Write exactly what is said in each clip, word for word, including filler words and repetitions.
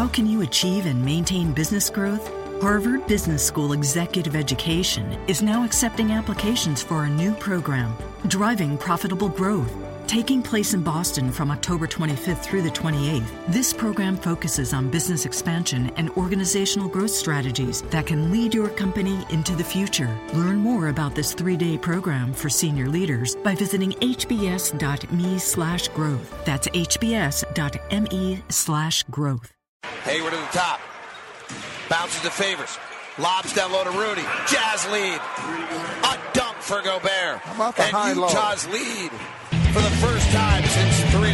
How can you achieve and maintain business growth? Harvard Business School Executive Education is now accepting applications for a new program, Driving Profitable Growth. Taking place in Boston from October twenty-fifth through the twenty-eighth, this program focuses on business expansion and organizational growth strategies that can lead your company into the future. Learn more about this three-day program for senior leaders by visiting hbs.me slash growth. That's hbs.me slash growth. Hayward at the top. Bounces to Favors. Lobs down low to Rudy. Jazz lead. A dunk for Gobert. How about the and high low? Utah's lead for the first time since three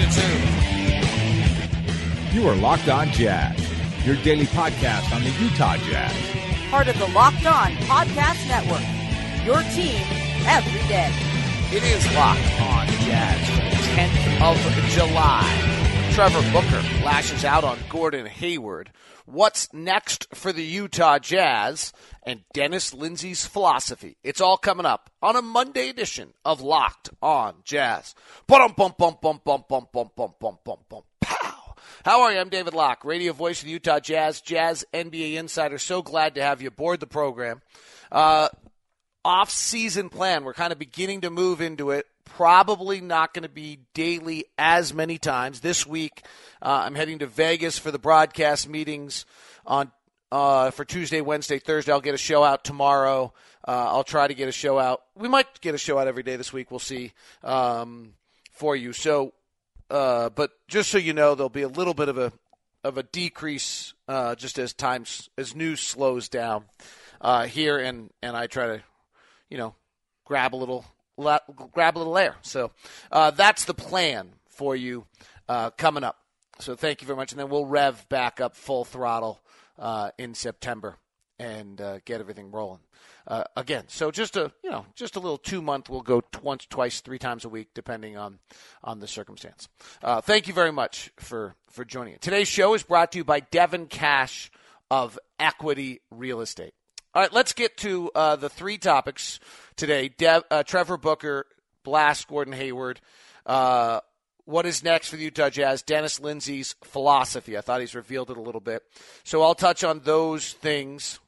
to two. You are Locked On Jazz, your daily podcast on the Utah Jazz. Part of the Locked On Podcast Network, your team every day. It is Locked On Jazz for the tenth of July. Trevor Booker lashes out on Gordon Hayward. What's next for the Utah Jazz? And Dennis Lindsey's philosophy. It's all coming up on a Monday edition of Locked On Jazz. Bum bum bum bum bum bum bum bum bum bum bum. Pow! How are you? I'm David Locke, radio voice of the Utah Jazz, Jazz N B A insider. So glad to have you aboard the program. Uh, off-season plan. We're kind of beginning to move into it. Probably not going to be daily as many times. This week, uh, I'm heading to Vegas for the broadcast meetings on uh, for Tuesday, Wednesday, Thursday. I'll get a show out tomorrow. Uh, I'll try to get a show out. We might get a show out every day this week. We'll see um, for you. So, uh, but just so you know, there'll be a little bit of a of a decrease uh, just as times as news slows down uh, here, and and I try to, you know, grab a little. grab a little air. So uh, that's the plan for you uh, coming up. So thank you very much. And then we'll rev back up full throttle uh, in September and uh, get everything rolling uh, again. So just a, you know, just a little two month. We'll go t- once, twice, three times a week, depending on, on the circumstance. Uh, thank you very much for, for joining it. Today's show is brought to you by Devin Cash of Equity Real Estate. All right, let's get to uh, the three topics today. Dev, uh, Trevor Booker, blast Gordon Hayward. Uh, what is next for the Utah Jazz? Dennis Lindsey's philosophy. I thought he's revealed it a little bit. So I'll touch on those things.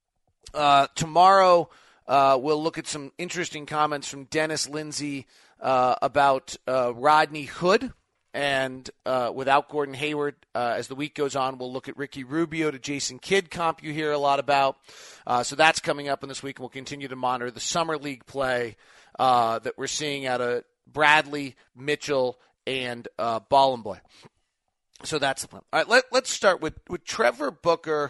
Uh, tomorrow uh, we'll look at some interesting comments from Dennis Lindsey uh, about uh, Rodney Hood. And uh, without Gordon Hayward, uh, as the week goes on, we'll look at Ricky Rubio to Jason Kidd comp you hear a lot about. Uh, so that's coming up in this week, and we'll continue to monitor the summer league play uh, that we're seeing out of Bradley, Mitchell, and uh, Bollenboy. So that's the plan. All right, let, let's start with, with Trevor Booker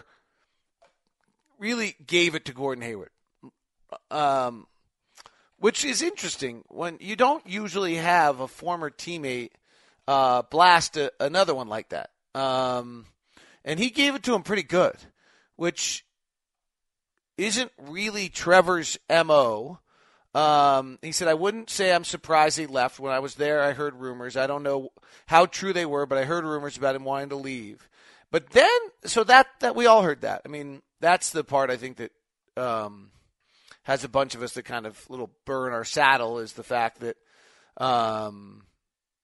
really gave it to Gordon Hayward, um, which is interesting when you don't usually have a former teammate Uh, blast a, another one like that. Um, and he gave it to him pretty good, which isn't really Trevor's M O. Um, he said, I wouldn't say I'm surprised he left. When I was there, I heard rumors. I don't know how true they were, but I heard rumors about him wanting to leave. But then, so that, that we all heard that. I mean, that's the part I think that um, has a bunch of us that kind of little burr in our saddle is the fact that um, –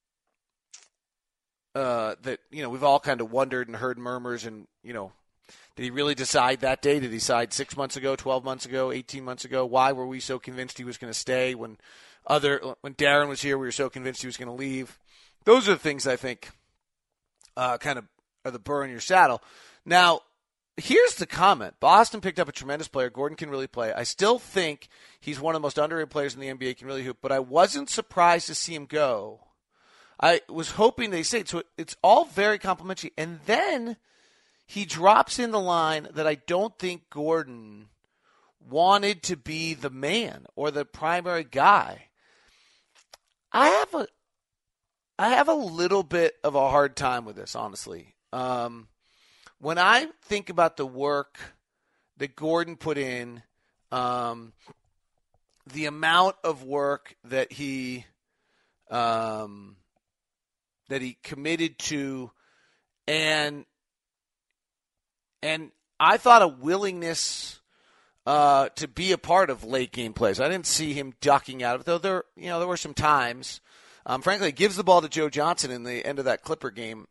Uh, that, you know, we've all kind of wondered and heard murmurs and, you know, did he really decide that day? Did he decide six months ago, twelve months ago, eighteen months ago? Why were we so convinced he was going to stay when other, when Darren was here, we were so convinced he was going to leave? Those are the things I think uh, kind of are the burr in your saddle. Now, here's the comment. Boston picked up a tremendous player. Gordon can really play. I still think he's one of the most underrated players in the N B A, can really hoop, but I wasn't surprised to see him go. I was hoping they say it. So it's all very complimentary. And then he drops in the line that I don't think Gordon wanted to be the man or the primary guy. I have a I have a little bit of a hard time with this, honestly. Um, when I think about the work that Gordon put in, um, the amount of work that he um, – that he committed to, and and I thought a willingness uh, to be a part of late game plays. I didn't see him ducking out of it, though there you know there were some times. Um, frankly, he gives the ball to Joe Johnson in the end of that Clipper game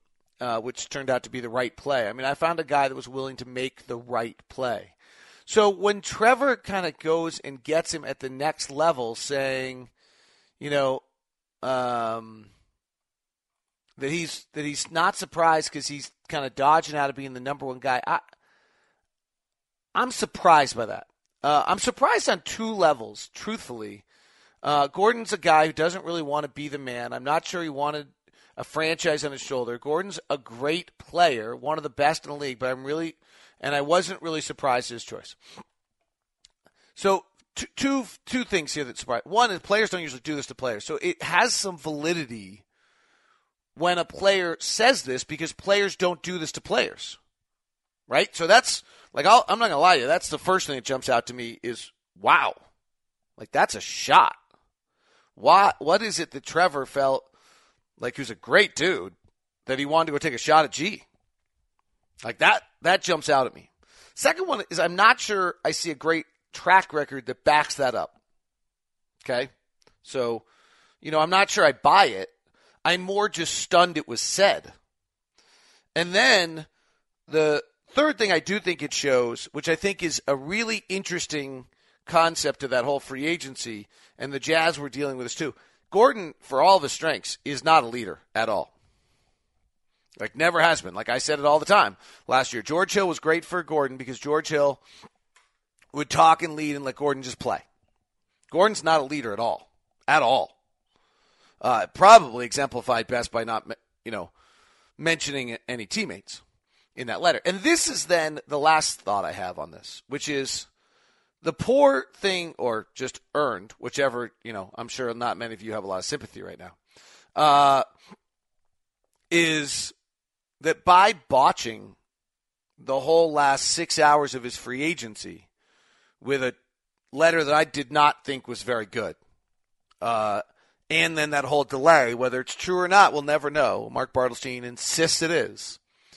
uh, which turned out to be the right play. I mean, I found a guy that was willing to make the right play. So when Trevor kind of goes and gets him at the next level, saying, you know, um, that he's that he's not surprised because he's kind of dodging out of being the number one guy, I, I'm surprised by that. Uh, I'm surprised on two levels, truthfully. Uh, Gordon's a guy who doesn't really want to be the man. I'm not sure he wanted a franchise on his shoulder. Gordon's a great player, one of the best in the league, but I'm really, and I wasn't really surprised at his choice. So two, two, two things here that surprise. One is players don't usually do this to players. So it has some validity when a player says this because players don't do this to players, right? So that's, like, I'll, I'm not going to lie to you, that's the first thing that jumps out to me is, wow, like that's a shot. Why, what is it that Trevor felt like he was a great dude that he wanted to go take a shot at G? Like that, that jumps out at me. Second one is I'm not sure I see a great track record that backs that up. Okay? So, you know, I'm not sure I buy it. I'm more just stunned it was said. And then the third thing I do think it shows, which I think is a really interesting concept of that whole free agency, and the Jazz were dealing with this too. Gordon, for all of his strengths, is not a leader at all. Like, never has been. Like I said it all the time last year. George Hill was great for Gordon because George Hill would talk and lead and let Gordon just play. Gordon's not a leader at all. At all. Uh, probably exemplified best by not, you know, mentioning any teammates in that letter. And this is then the last thought I have on this, which is the poor thing, or just earned, whichever, you know, I'm sure not many of you have a lot of sympathy right now, uh, is that by botching the whole last six hours of his free agency with a letter that I did not think was very good, uh, and then that whole delay, whether it's true or not, we'll never know. Mark Bartelstein insists it is.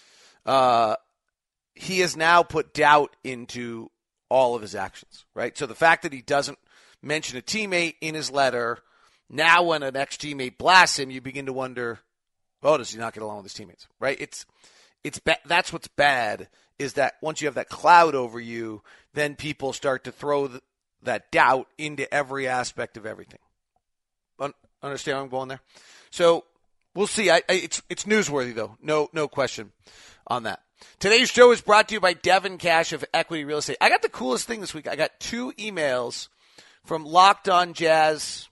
Uh, he has now put doubt into all of his actions, right? So the fact that he doesn't mention a teammate in his letter, now when an ex-teammate blasts him, you begin to wonder, oh, does he not get along with his teammates, right? It's, it's ba- that's what's bad, is that once you have that cloud over you, then people start to throw the, that doubt into every aspect of everything. Un- understand where I'm going there? So we'll see. I, I, it's it's newsworthy, though. No, no question on that. Today's show is brought to you by Devin Cash of Equity Real Estate. I got the coolest thing this week. I got two emails from Locked On Jazz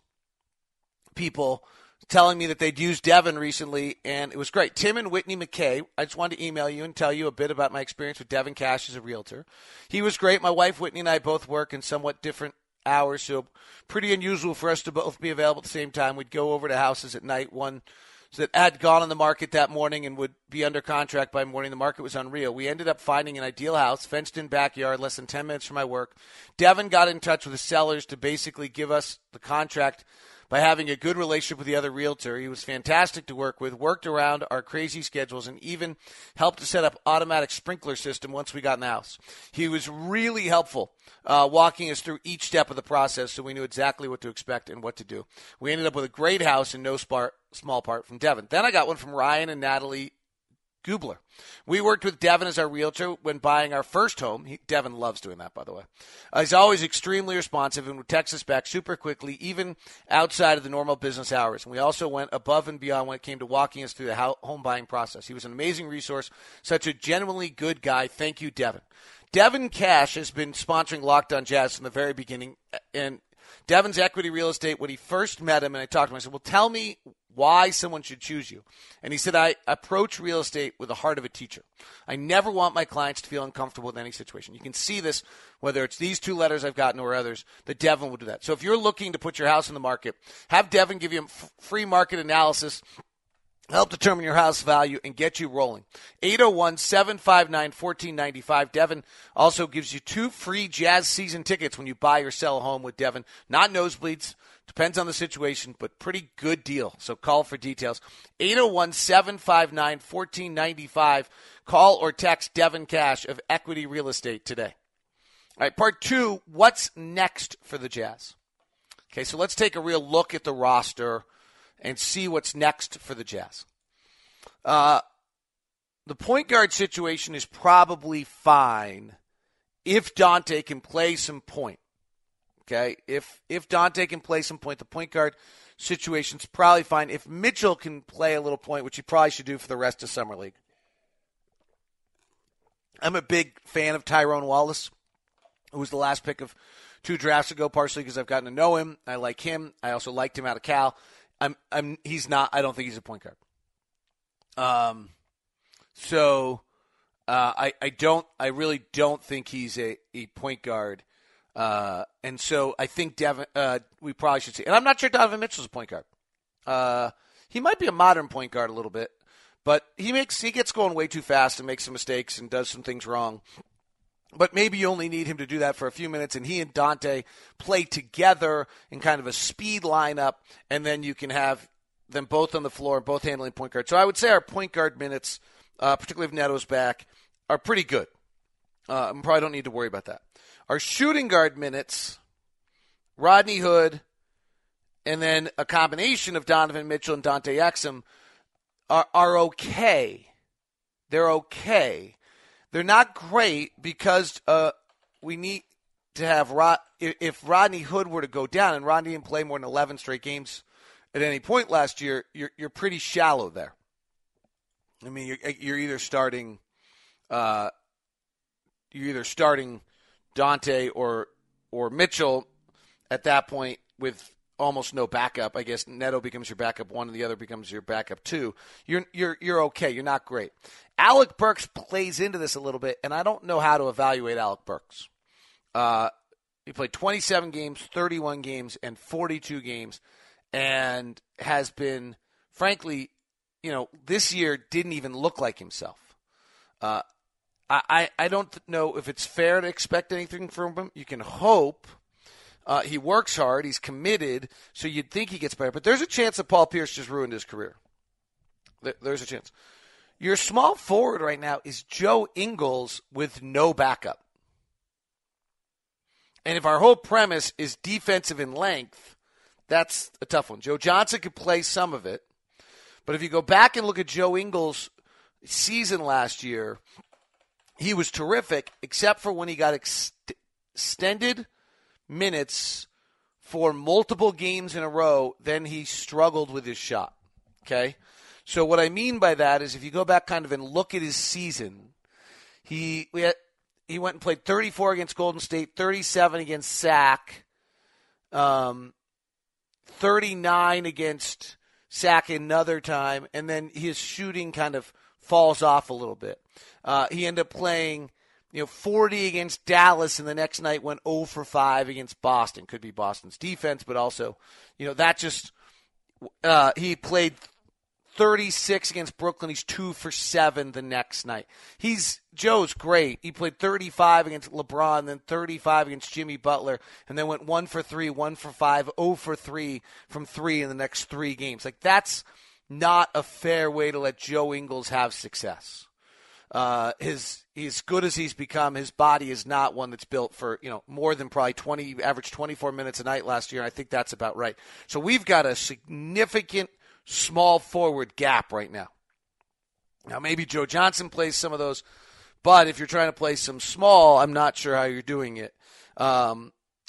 people telling me that they'd used Devin recently, and it was great. Tim and Whitney McKay, I just wanted to email you and tell you a bit about my experience with Devin Cash as a realtor. He was great. My wife Whitney and I both work in somewhat different hours, so pretty unusual for us to both be available at the same time. We'd go over to houses at night. One that had gone on the market that morning and would be under contract by morning. The market was unreal. We ended up finding an ideal house, fenced-in backyard, less than ten minutes from my work. Devin got in touch with the sellers to basically give us the contract by having a good relationship with the other realtor. He was fantastic to work with, worked around our crazy schedules, and even helped to set up automatic sprinkler system once we got in the house. He was really helpful uh, walking us through each step of the process so we knew exactly what to expect and what to do. We ended up with a great house in no spar- small part from Devin. Then I got one from Ryan and Natalie Gubler. We worked with Devin as our realtor when buying our first home. He, Devin loves doing that, by the way. Uh, he's always extremely responsive and would text us back super quickly, even outside of the normal business hours. And we also went above and beyond when it came to walking us through the ho- home buying process. He was an amazing resource, such a genuinely good guy. Thank you, Devin. Devin Cash has been sponsoring Locked On Jazz from the very beginning. And Devin's Equity Real Estate, when he first met him and I talked to him, I said, well, tell me why someone should choose you. And he said, I approach real estate with the heart of a teacher. I never want my clients to feel uncomfortable with any situation. You can see this, whether it's these two letters I've gotten or others, that Devin will do that. So if you're looking to put your house on the market, have Devin give you a f- free market analysis, help determine your house value, and get you rolling. eight oh one, seven five nine, one four nine five. Devin also gives you two free Jazz season tickets when you buy or sell a home with Devin. Not nosebleeds. Depends on the situation, but pretty good deal. So call for details. eight oh one, seven five nine, one four nine five. Call or text Devin Cash of Equity Real Estate today. All right, part two, what's next for the Jazz? Okay, so let's take a real look at the roster and see what's next for the Jazz. Uh, the point guard situation is probably fine if Dante can play some point. Okay, if if Dante can play some point, the point guard situation's probably fine. If Mitchell can play a little point, which he probably should do for the rest of Summer League. I'm a big fan of Tyrone Wallace, who was the last pick of two drafts ago, partially because I've gotten to know him. I like him. I also liked him out of Cal. I'm I'm he's not. I don't think he's a point guard. Um, so uh, I I don't. I really don't think he's a, a point guard. Uh, and so I think Devin. Uh, we probably should see. And I'm not sure Donovan Mitchell's a point guard. Uh, he might be a modern point guard a little bit, but he makes he gets going way too fast and makes some mistakes and does some things wrong. But maybe you only need him to do that for a few minutes, and he and Dante play together in kind of a speed lineup, and then you can have them both on the floor, both handling point guard. So I would say our point guard minutes, uh, particularly if Neto's back, are pretty good. Uh, I probably don't need to worry about that. Our shooting guard minutes, Rodney Hood, and then a combination of Donovan Mitchell and Dante Exum are, are okay. They're okay. They're not great because uh, we need to have Rod. If Rodney Hood were to go down, and Rodney didn't play more than eleven straight games at any point last year, you're you're pretty shallow there. I mean, you're, you're either starting, uh, you're either starting Dante or or Mitchell at that point with almost no backup. I guess Neto becomes your backup one, and the other becomes your backup two. You're you're you're okay. You're not great. Alec Burks plays into this a little bit, and I don't know how to evaluate Alec Burks. Uh, he played twenty-seven games, thirty-one games, and forty-two games, and has been, frankly, you know, this year didn't even look like himself. Uh, I, I don't know if it's fair to expect anything from him. You can hope. Uh, he works hard. He's committed, so you'd think he gets better. But there's a chance that Paul Pierce just ruined his career. There, there's a chance. Your small forward right now is Joe Ingles with no backup. And if our whole premise is defensive in length, that's a tough one. Joe Johnson could play some of it. But if you go back and look at Joe Ingles' season last year, he was terrific, except for when he got ex- extended minutes for multiple games in a row, then he struggled with his shot. Okay? So what I mean by that is if you go back kind of and look at his season, he we had, he went and played thirty-four against Golden State, thirty-seven against Sac, um, thirty-nine against Sac another time, and then his shooting kind of falls off a little bit. Uh, he ended up playing, you know, forty against Dallas, and the next night went zero for five against Boston. Could be Boston's defense, but also, you know, that just uh, he played thirty-six against Brooklyn. He's two for seven the next night. He's Joe's great. He played thirty-five against LeBron, then thirty-five against Jimmy Butler, and then went one for three, one for five, zero for three from three in the next three games. Like, that's not a fair way to let Joe Ingles have success. Uh, his as good as he's become, his body is not one that's built for, you know, more than probably twenty, average twenty-four minutes a night last year. And I think that's about right. So we've got a significant small forward gap right now. Now maybe Joe Johnson plays some of those, but if you're trying to play some small, I'm not sure how you're doing it. Um,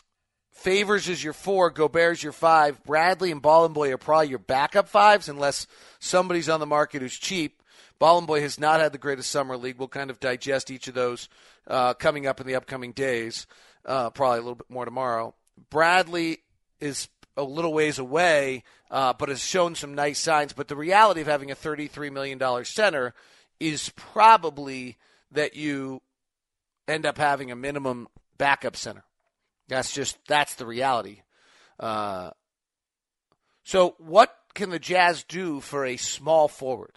Favors is your four, Gobert's your five, Bradley and Ballenboy are probably your backup fives unless somebody's on the market who's cheap. Ballenboy has not had the greatest summer league. We'll kind of digest each of those uh, coming up in the upcoming days, uh, probably a little bit more tomorrow. Bradley is a little ways away, uh, but has shown some nice signs. But the reality of having a thirty-three million dollars center is probably that you end up having a minimum backup center. That's just, that's the reality. Uh, so what can the Jazz do for a small forward?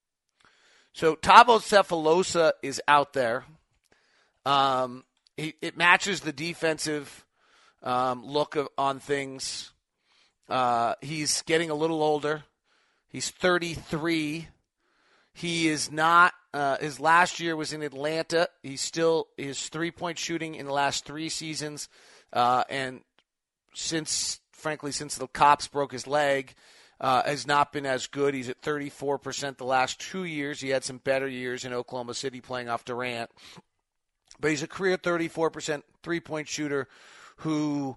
So Thabo Sefolosha is out there. Um, he, it matches the defensive um, look of, on things. Uh, he's getting a little older. He's thirty-three. He is not. Uh, his last year was in Atlanta. He's still his three-point shooting in the last three seasons, uh, and since, frankly, since the cops broke his leg, uh, has not been as good. He's at thirty-four percent the last two years. He had some better years in Oklahoma City playing off Durant. But he's a career thirty-four percent three-point shooter who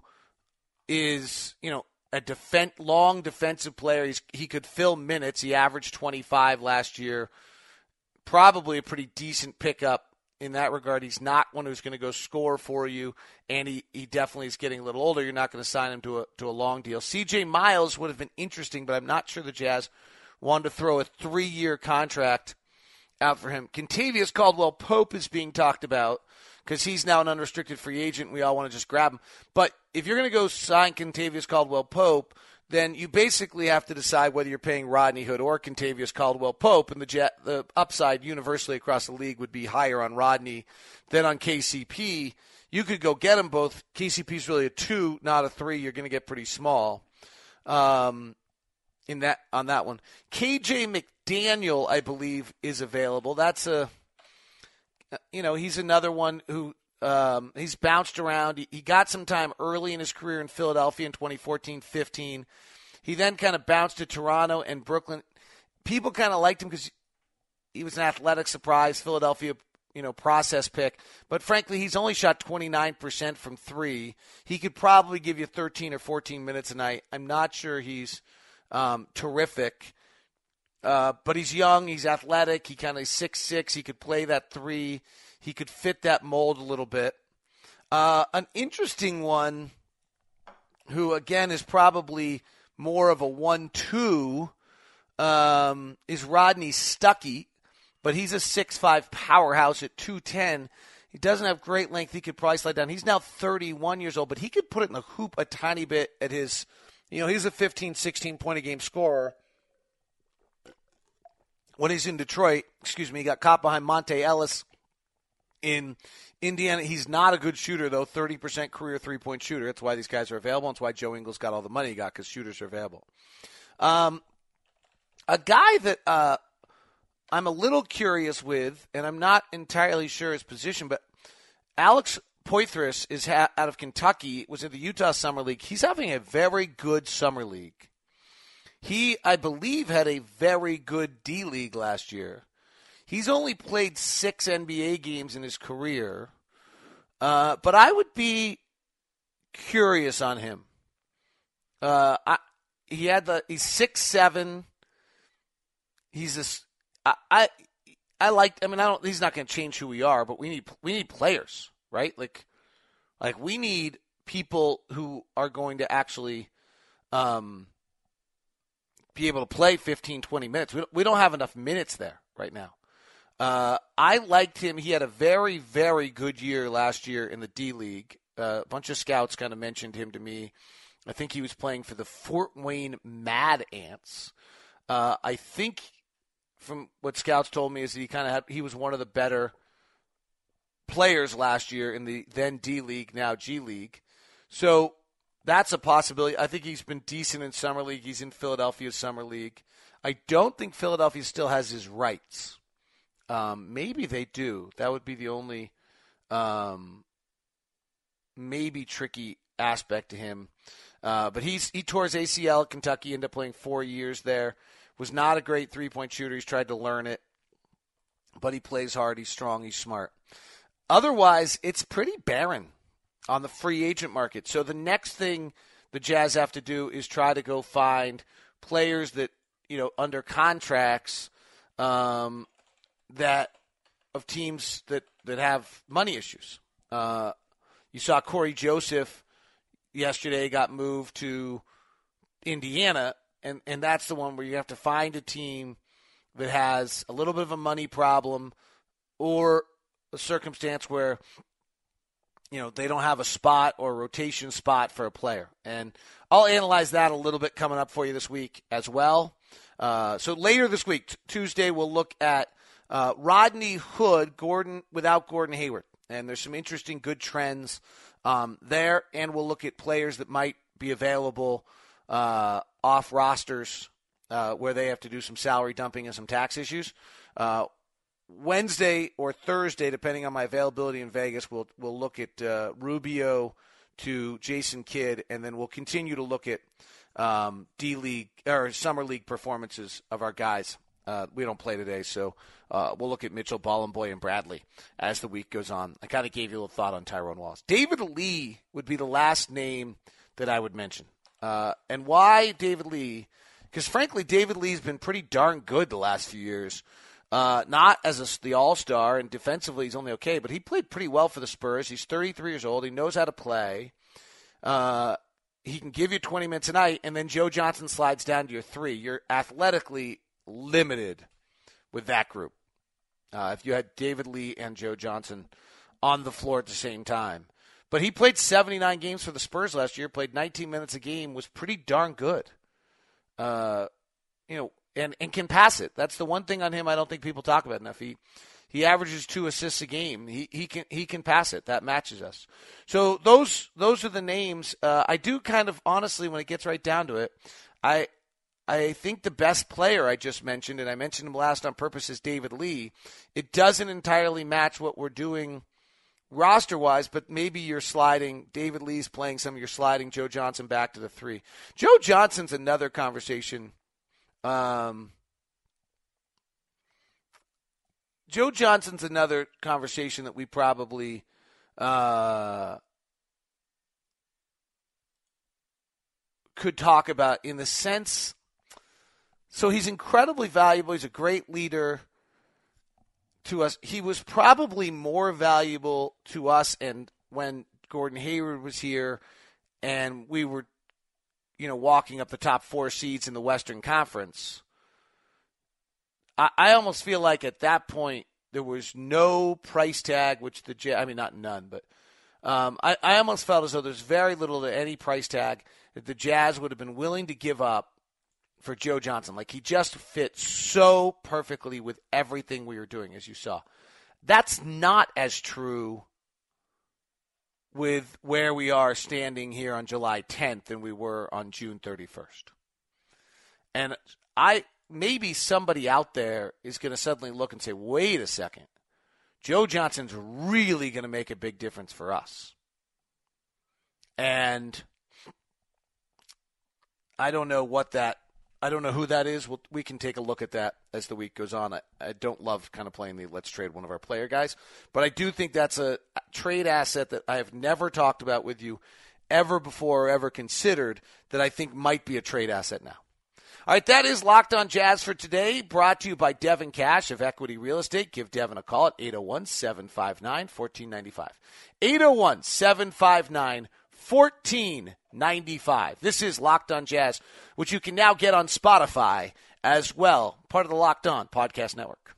is, you know, a defen- long defensive player. He's, he could fill minutes. He averaged twenty-five last year. Probably a pretty decent pickup in that regard. He's not one who's going to go score for you, and he, he definitely is getting a little older. You're not going to sign him to a to a long deal. C J Miles would have been interesting, but I'm not sure the Jazz wanted to throw a three-year contract out for him. Kentavious Caldwell-Pope is being talked about because he's now an unrestricted free agent. We all want to just grab him. But if you're going to go sign Kentavious Caldwell-Pope, then you basically have to decide whether you're paying Rodney Hood or Kentavious Caldwell-Pope, and the jet, the upside universally across the league would be higher on Rodney than on K C P. You could go get them both. K C P's really a two, not a three. You're going to get pretty small um, in that on that one. K J McDaniel, I believe, is available. That's a, you know, he's another one who um, he's bounced around. He, he got some time early in his career in Philadelphia in twenty fourteen fifteen. He then kind of bounced to Toronto and Brooklyn. People kind of liked him because he was an athletic surprise, Philadelphia, you know, process pick. But frankly, he's only shot twenty-nine percent from three. He could probably give you thirteen or fourteen minutes a night. I'm not sure he's um, terrific. Uh, but he's young, he's athletic, he kind of six six, he could play that three, he could fit that mold a little bit. Uh, an interesting one who, again, is probably more of a one two um, is Rodney Stuckey, but he's a six five powerhouse at two ten. He doesn't have great length. He could probably slide down. He's now thirty-one years old, but he could put it in the hoop a tiny bit at his, you know, he's a fifteen, sixteen point a game scorer. When he's in Detroit, excuse me, he got caught behind Monte Ellis in Indiana. He's not a good shooter, though, thirty percent career three-point shooter. That's why these guys are available. That's why Joe Ingles got all the money he got, because shooters are available. Um, a guy that uh, I'm a little curious with, and I'm not entirely sure his position, but Alex Poitras is ha- out of Kentucky, was in the Utah Summer League. He's having a very good Summer League. He, I believe, had a very good D-League last year. He's only played six N B A games in his career, uh, but I would be curious on him. Uh, I, he had the he's six seven. He's this. I I, I like. I mean, I don't. He's not going to change who we are, but we need we need players, right? Like, like we need people who are going to actually. Um, be able to play fifteen, twenty minutes. We don't, we don't have enough minutes there right now. Uh, I liked him. He had a very, very good year last year in the D-League. Uh, a bunch of scouts kind of mentioned him to me. I think he was playing for the Fort Wayne Mad Ants. Uh, I think from what scouts told me is that he kind of had, he was one of the better players last year in the then D-League, now G-League. So that's a possibility. I think he's been decent in Summer League. He's in Philadelphia's Summer League. I don't think Philadelphia still has his rights. Um, maybe they do. That would be the only um, maybe tricky aspect to him. Uh, but he's he tore his A C L at Kentucky, ended up playing four years there. Was not a great three-point shooter. He's tried to learn it. But he plays hard. He's strong. He's smart. Otherwise, it's pretty barren on the free agent market. So the next thing the Jazz have to do is try to go find players that, you know, under contracts um, that of teams that, that have money issues. Uh, you saw Corey Joseph yesterday got moved to Indiana, and, and that's the one where you have to find a team that has a little bit of a money problem or a circumstance where you know, they don't have a spot or a rotation spot for a player. And I'll analyze that a little bit coming up for you this week as well. Uh, so later this week, t- Tuesday, we'll look at uh, Rodney Hood, Gordon without Gordon Hayward. And there's some interesting good trends um, there. And we'll look at players that might be available uh, off rosters uh, where they have to do some salary dumping and some tax issues. Uh Wednesday or Thursday, depending on my availability in Vegas, we'll we'll look at uh, Rubio to Jason Kidd, and then we'll continue to look at um, D League or summer league performances of our guys. Uh, we don't play today, so uh, we'll look at Mitchell, Bollenboy, and Bradley as the week goes on. I kind of gave you a little thought on Tyrone Wallace. David Lee would be the last name that I would mention. Uh, and why David Lee? Because, frankly, David Lee's been pretty darn good the last few years. Uh, not as a, the all-star, and defensively he's only okay, but he played pretty well for the Spurs. He's thirty-three years old. He knows how to play. Uh, he can give you twenty minutes a night, and then Joe Johnson slides down to your three. You're athletically limited with that group. Uh, if you had David Lee and Joe Johnson on the floor at the same time. But he played seventy-nine games for the Spurs last year, played nineteen minutes a game, was pretty darn good. Uh, you know, and, and can pass it. That's the one thing on him I don't think people talk about enough. He he averages two assists a game. He he can he can pass it. That matches us. So those those are the names. Uh, I do kind of honestly, when it gets right down to it, I I think the best player I just mentioned, and I mentioned him last on purpose, is David Lee. It doesn't entirely match what we're doing roster-wise, but maybe you're sliding, David Lee's playing some, you're sliding Joe Johnson back to the three. Joe Johnson's another conversation. Um, Joe Johnson's another conversation that we probably uh, could talk about in the sense, so he's incredibly valuable. He's a great leader to us. He was probably more valuable to us and when Gordon Hayward was here and we were, you know, walking up the top four seeds in the Western Conference. I, I almost feel like at that point there was no price tag, which the Jazz, I mean, not none, but um, I, I almost felt as though there's very little to any price tag that the Jazz would have been willing to give up for Joe Johnson. Like, he just fit so perfectly with everything we were doing, as you saw. That's not as true with where we are standing here on July tenth than we were on June thirty-first. And I maybe somebody out there is going to suddenly look and say, wait a second, Joe Johnson's really going to make a big difference for us. And I don't know what that I don't know who that is. We'll, we can take a look at that as the week goes on. I, I don't love kind of playing the let's trade one of our player guys, but I do think that's a trade asset that I have never talked about with you ever before or ever considered that I think might be a trade asset now. All right, that is Locked On Jazz for today, brought to you by Devin Cash of Equity Real Estate. Give Devin a call at eight oh one, seven five nine, one four nine five. eight oh one, seven five nine, one four nine five. This is Locked On Jazz, which you can now get on Spotify as well, part of the Locked On Podcast Network.